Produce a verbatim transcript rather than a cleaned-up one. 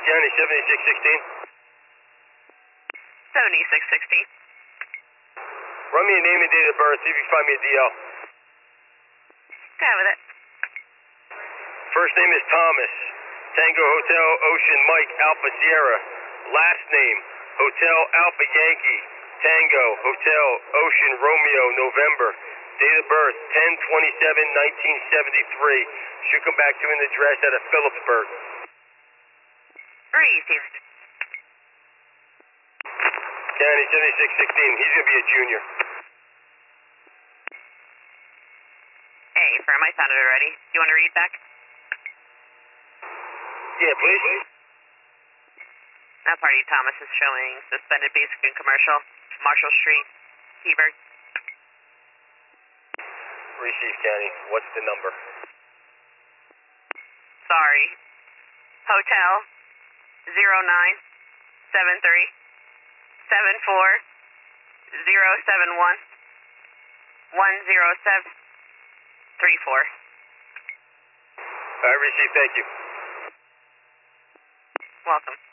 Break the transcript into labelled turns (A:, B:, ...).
A: County, seventy-six sixteen.
B: seventy-six sixteen.
A: Run me a name and date of birth, see if you can find me a D L.
B: Okay with it.
A: First name is Thomas. Tango Hotel Ocean Mike Alpha Sierra. Last name, Hotel Alpha Yankee. Tango Hotel Ocean Romeo November. Date of birth, ten twenty-seven nineteen seventy-three. Should come back to an address out of Phillipsburg.
B: Received.
A: County, seventy-six sixteen. He's going to be a junior.
B: Hey, firm, I sounded already. You want to read back?
A: Yeah, please.
B: Now party Thomas is showing suspended basic and commercial. Marshall Street, Heber.
A: Receive, County. What's the number?
B: Sorry. Hotel zero nine seven three seven four zero seven one one zero seven three four.
A: I received. Thank you.
B: Welcome.